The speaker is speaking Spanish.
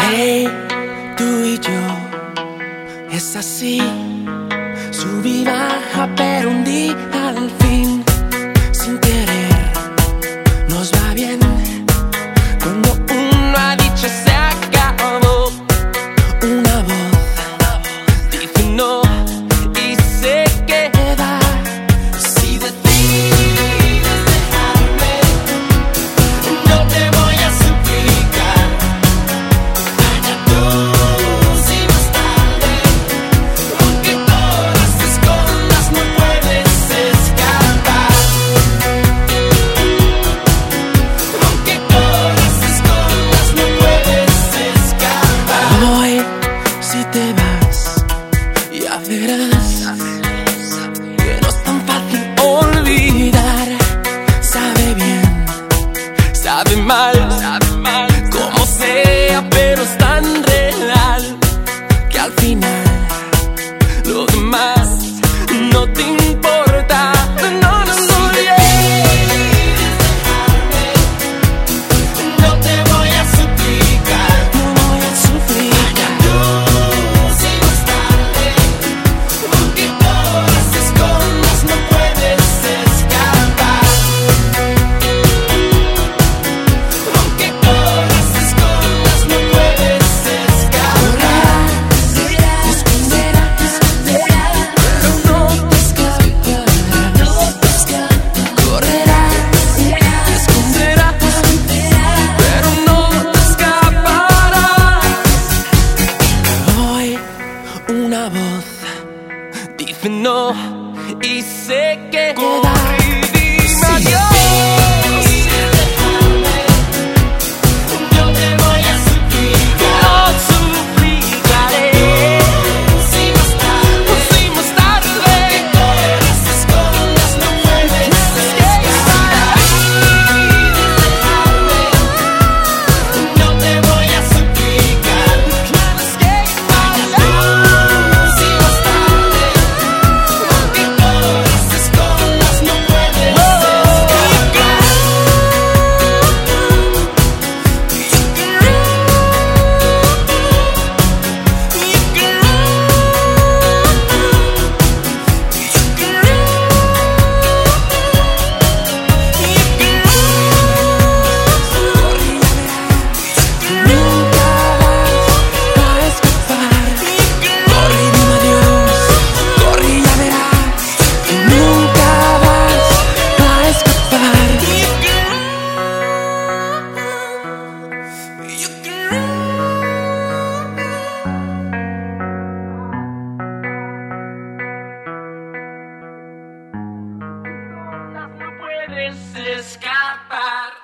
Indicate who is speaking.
Speaker 1: Hey, tú y yo, es así, sub y baja, pero un día al fin, sin querer, nos va bien. Cuando uno ha dicho se acabó, una voz dice no y se queda. Si decides dejarme, no te voy a suplicar. Allá tú, si más tarde, aunque todas te escondas, no puedes escapar. Aunque todas te escondas, no puedes escapar. Hoy, si te vas, ya verás que no es tan fácil olvidar. Sabe bien, sabe mal, como sea, pero es tan real que al final lo demás no te importa. No, no, no, no te voy a suplicar. No voy a suplicar. Tú, si más tarde, aunque todas te escondas, no puedes escapar. Aunque todas te escondas, no puedes escapar. Te esconderás, pero no te escaparás. Correrás, te esconderás, pero no te escaparás. Hoy una voz dice no y se queda. Dime adiós. No te voy a suplicar. No suplicaré. Si más tarde, que todas te escondas, no puedes escapar. No te voy a suplicar. Si más tarde, aunque todas te escondas, no puedes escapar. Nunca vas a escapar. Corre y dime adiós. Corre y ya verás. Nunca vas a escapar. No puedes escapar.